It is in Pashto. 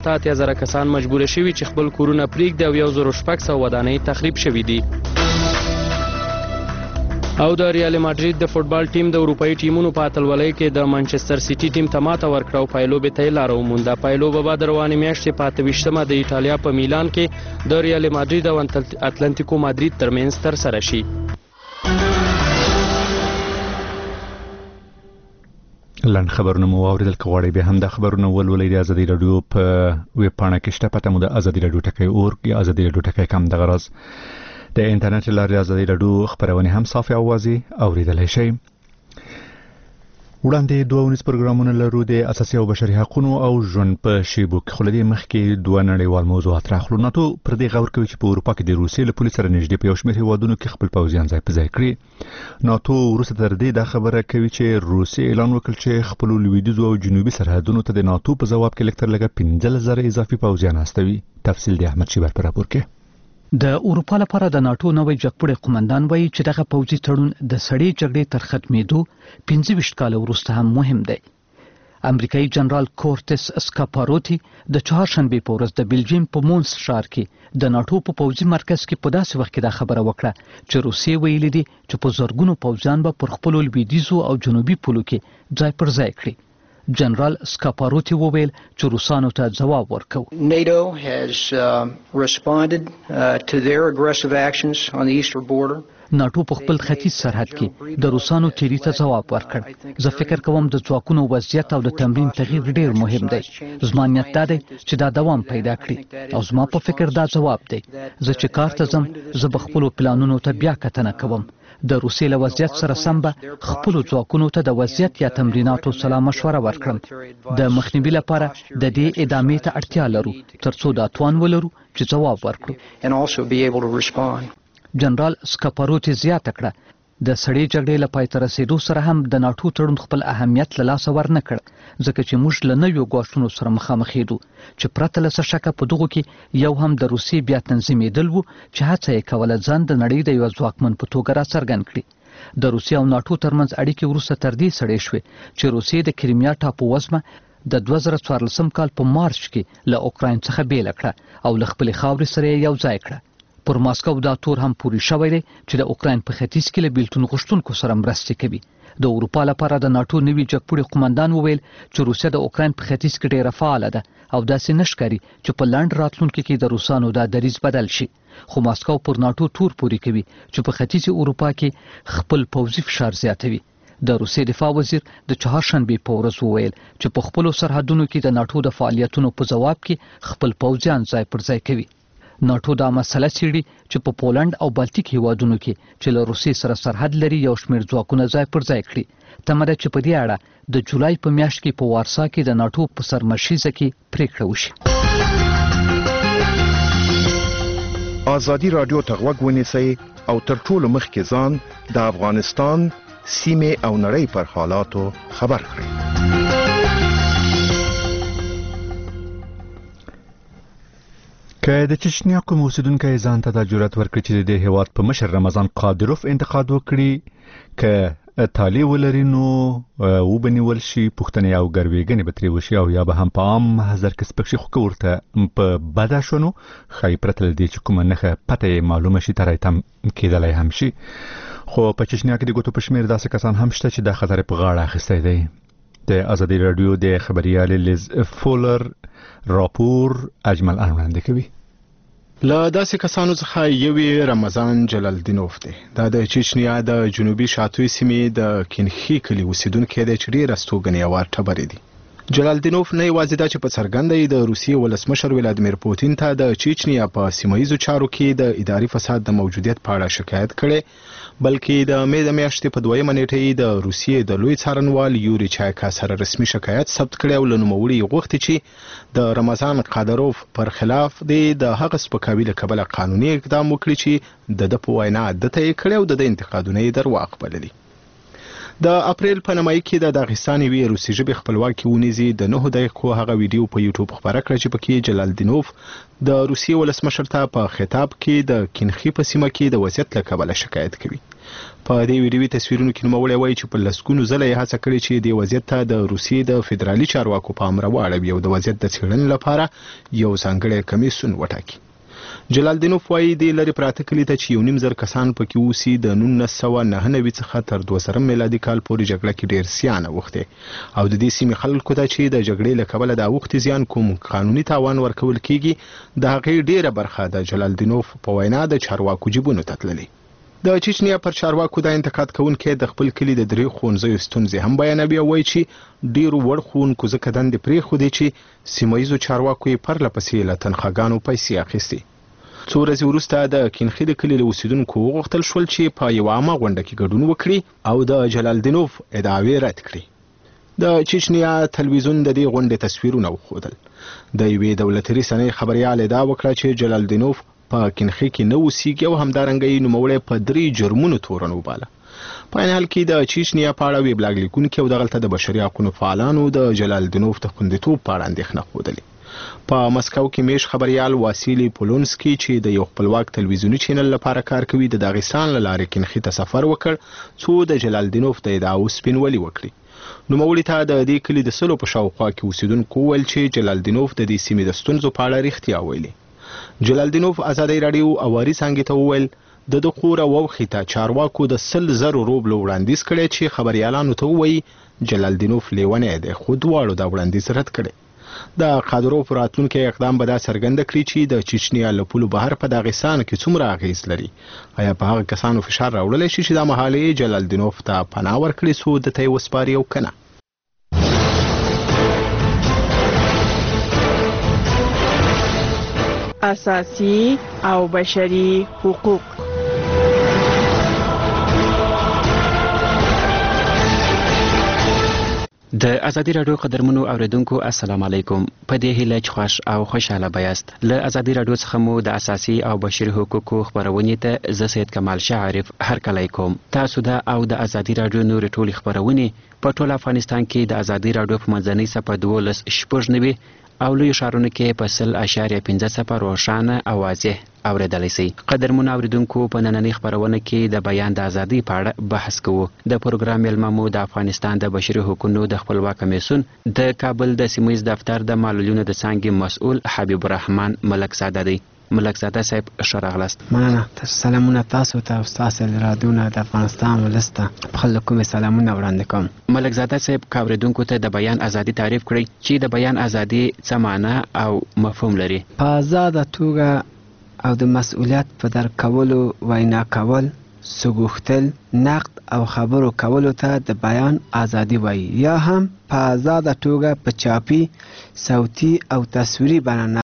80,000 کسان مجبور شوي چې خپل کورونه پرېږدي او 1,600 ودانۍ تخریب شوي دي. او د ریال مادرید د فوټبال ټیم د اروپایي ټیمونو په اتلولۍ کې د منچستر سیټي ټیم ته ماته ورکړه او پایلوبې ته یې لاره ومونده. پایلوبه به د روانې میاشتې په 28مه د ایټالیا په میلان کې د ریال مادرید او اتلانتیکو مادرید ترمنځ ترسره شي. لنډ خبرونه مو واورېدل. که غواړئ بیا هم دا خبرونه ولولئ د ازادي راډیو په ویب پاڼه کې شته. پته مو د ازادي راډیو ټکی اورګ یا ازادي راډیو ټکی کم. دغه راز د انټرنیټ له لارې ازادي راډیو خبرونه هم صافي او واضح اوریدلای شئ. وړاندې 2 پروګرامونه لرو د اساسي او بشري حقوقو او ژوند په شیبو کې. خو لدې مخکې 2 نړیوال موضوعات راخلو. ناتو پر دې غور کوي چې په اروپا کې د روسیې له پولیس سره نږدې په یو شمېر هیوادونو کې خپل پوځیان ځای په ځای کړي. ناتو وروسته تر دې دا خبره کوي چې روسیې اعلان وکړ چې خپل لویدیځو او جنوبي سرحدونو ته د ناتو په جواب کې لکتر لګه 15,000 اضافي پوځیان استوي. تفصیل د احمد شیبر پر راپور کې. د اروپا لپاره د ناتو نوې جګپړې قومندان وایي چې دغه پوځي تړون د سړې جګړې تر ختمېدو 25 کال وروسته هم مهم دی. امریکایي جنرال کورټس اسکاپاروتی د چهارشنبه په ورځ د بلجیم په مونس ښار کې د ناتو په پوځي مرکز کې په داسې وخت کې دا خبره وکړه چې روسیې ویلي دي چې په زرګونو پوځیان به پر خپل لویدیځو او جنوبي پولو کې ځای پر ځای کړي. جنرال سکاپاروتی وویل چې روسانو ته جواب ورکو. NATO has responded to their aggressive actions on the eastern border. ناتو په خپل ختیځ سرحد کې د روسانو تیری ته جواب ورکړ. زه فکر کوم د ځواکونو وضعیت او د تمرین تغییر ډیر مهم دی. زما نیت دا دی چې دا دوام پیدا کړي او زما په فکر دا جواب دی. زه چې کار ته ځم زه به خپل پلانونو ته بیا کتنه کوم. د روسیې له وضعیت سره سم به خپل ځواکونو ته د وضعیت یا تمریناتو سره مشوره ورکړم. د مخنیوي لپاره د دې ادامې ته اړتیا لرو ترڅو دا توان ولرو چې جواب ورکړو. جنرال سکاپاروتی زیاته کړه د سړې جګړې له پای ته رسیدو سره هم د ناتو تړون خپل اهمیت له لاسه ورنکړ ځکه چې موږ له نویو ګواښونو سره مخامخ یو چې پرته له څه شکه په دغو کې یو هم د روسیې بیا تنظیمېدل وو چې هڅه یې کوله ځان د نړۍ د یو ځواکمن په توګه راڅرګند کړي. د روسیې او ناتو ترمنځ اړیکې وروسته تر دې سړې شوې چې روسیې د کریمیا ټاپو وزمه د 2014 کال په مارچ کې له اوکراین څخه بیل کړه او له خپل خاورې سره یو ځای کړه. پر ماسکو دا تور هم پوری شوی دی چې د اوکراین په ختیځ کې له بیلتون غوښتونکو سره مرسته کوي. د اروپا لپاره د ناتو نوي جګپړې قومندان وویل چې روسیه د اوکراین په ختیځ کې ډیره فعاله ده او داسې نشکاري چې په لاند راتلونکو کې د روسانو دا دریځ بدل شي. خو ماسکو پر ناتو تور پوری کوي چې په ختیځ اروپا کې خپل پوځي فشار زیاتوي. د روسیې دفاع وزیر د چهارشنبه په ورځ وویل چې په خپل سرحدونو کې د ناتو د فعالیتونو په جواب کې خپل پوځیان ځای پر ځای کوي. ناتو دا مسله څېړي چې په پولند او بالټیک هیوادونو کې چې له روسیې سره سرحد لري یو شمېر ځواکونه ځای پر ځای کړي. تمه ده چې په دې اړه د جولای په میاشت کې په وارسا کې د ناتو په سرمشیزه کې پریکړه وشي. ازادي راډیو ته غوږ ونیسئ او تر ټولو مخکې ځان د افغانستان سیمې او نړۍ پر حالاتو خبر کړئ. که د چچنیا کوم اوسیدونکو ځان ته د جرأت ورکړي چې د هیواد په مشر رمضان قادروف انتقاد وکړي که طالب ولري نو وبنول شي پښتنې او ګرویګنې به ترې وشي او یا به هم په عام محضر کې سپکشي خو ورته په بده شونو خای پرتل دي چې کومه نخه پته معلومه شي ترای تم کېدلای هم شي. خو په چچنیا کې د ګوتو په شمیر داسې کسان هم شته چې د خطر په غاړه اخیستی دی. د ازادي راډیو د خبريال لیز فولر راپور اجمل وړاندې کوي. له داسې کسانو څخه یو رمضان جلالدینوف دی. دا د چچنیا د جنوبي شاتوي سیمې د کینخي کلی اوسیدونکی دی چې ډېر استوګنیوار ټبرې دي. جلالدینوف نه یوازې دا چې په څرګنده د روسیې ولسمشر ولادیمیر پوتین ته د چچنیا په سیمایي چارو کې د اداري فساد د موجودیت په اړه شکایت کړي بلکې د مې د میاشتې په 2 نیټه د روسیې د لوی څارنوال یوري چایکا سره رسمي شکایت ثبت کړی او له نوموړي غوښتي چې د رمضان قادروف پر خلاف د هغه سپکاوي له کبله قانوني اقدام وکړي چې د په وینا عادت یې کړی او د انتقادونه یې درواغ بللي. د اپریل په نیمایي کې د داغستان یوې روسي ژبې خپلواکي ونیزي د 9 دقیقو هغه ویډیو په یوټیوب خبره کړه چې پکې جلالدینوف د روسیې ولسمشر ته په خطاب کې د کینخي په سیمه کې د وضعیت له کبله شکایت کوي. په دې ویډیوي تصویرونو کې نوموړی وایي چې په لسګونو ځله یې هڅه کړې چې د وضعیت ته د روسیې د فدرالي چارواکو پام راواړوي او د وضعیت د څېړنې لپاره یو ځانګړی کمیسیون وټاکي. جلالدینوف وایي د لرې پراته کلي ته چې 1.5 کسان پکې اوسي د 1999 څخه تر 2000 میلادي کال پورې جګړه کې ډېر زیان اوښتی او د دې سیمې خلکو ته چې د جګړې له کبله د اوښتي زیان کوم قانوني تاوان ورکول کیږي د هغې ډېره برخه د جلالدینوف په وینا د چارواکو جیبونو ته تللې. د چچنیا پر چارواکو د انتقاد کوونکي د خپل کلي د 3 ښوونځیو ستونزې هم بیانوي او وایي چې ډېرو وړ ښوونکو ځکه دندې پرېښودې چې سیمه ییزو چارواکو یې پرله پسې له تنخواګانو پیسې اخیستې. څو ورځې وروسته د کینخي د کلي له اوسیدونکو وغوښتل شول چې په یوه عامه غونډه کې ګډون وکړي او د جلالدینوف ادعاوې رد کړي. د چچنیا تلویزیون د دې غونډې تصویرونه وښودل. د یوې دولتي رسنۍ خبریال ادعا وکړه چې جلالدینوف په کینخي کې نه اوسیږي او همدارنګه یې نوموړی په 3 جرمونو تورن وباله. په عین حال کې د چچنیا په اړه ویبلاګ لیکونکي او دغلته د بشري حقوقو فعالانو د جلالدینوف د خوندیتوب په اړه اندېښنه ښودلې. په مسکو کې میش خبريال واسیلی پولونسکی چې د یو خپلواک تلویزیونی چینل لپاره کار کوي د داغستان له لارې کینخي ته سفر وکړ څو د جلالدینوف د ادعاو سپینولي وکړي. نوموړي ته د دې کلي د سلو په شاوخوا کې اوسیدونکو وویل چې جلالدینوف د دې سیمې د ستونزو په اړه رښتیا ویلي. جلالدینوف ازادي راډیو اواري څنګه ته وویل د خور او وخت چارواکو د 100,000 روبلو وړاندیز کړي چې خبريالانو ته وایي جلالدینوف لیونه دی خو دواړو دا وړاندیز رد کړي. د قادروف راتلونکي اقدام به دا څرګنده کړي چې د چچنیا له پولو بهر په داغستان کې څومره اغیز لري. آیا په هغه کسانو فشار راوړلی شي چې دا مهالې جلالدینوف ته پناه ورکړي څو دته یې وسپاري او که نه؟ اساسي او بشري حقوق. د ازادي راډیو قدرمنو اوریدونکو السلام علیکم. په دې هیله چې خوښ او خوشاله بایاست. له ازادي راډیو څخه مو د اساسي او بشري حقوقو خبرونې ته زه سید کمال شاه عارف هرکلی کوم. تاسو د او د ازادي راډیو نورې ټولې خبرونې په ټول افغانستان کې د ازادي راډیو په منځنۍ صفحه 12.90 او لوی ښارونو کې په 0.50 روښانه او واضح اوریدلی شئ. قدرمنو اوریدونکو په نننۍ خبرونه کې د بیان د ازادۍ په اړه بحث کوو. د پروګرام میلمه مو د افغانستان د بشري حقوقو د خپلواک کمیسیون د کابل د سیمه ییز دفتر د معلولینو د څانګې مسؤل حبیب الرحمن ملک زاده دی. ملک زاده صاحب ښه راغلاست. مننه. سلامونه تاسو ته او ستاسو رادیو د افغانستان ولس ته په خلکو کوم سلامونه وړاندې کوم. ملک زاده صاحب اوریدونکو ته د بیان ازادي تعریف کړئ چې د بیان ازادي څه معنی او مفهوم لري. په آزاده توګه او د مسؤلیت په درک کولو وینا کول، سګوختل، نقد او خبرو کولو ته د بیان ازادي وایي یا هم په آزاده توګه په چاپي، صوتي او تصویري بڼه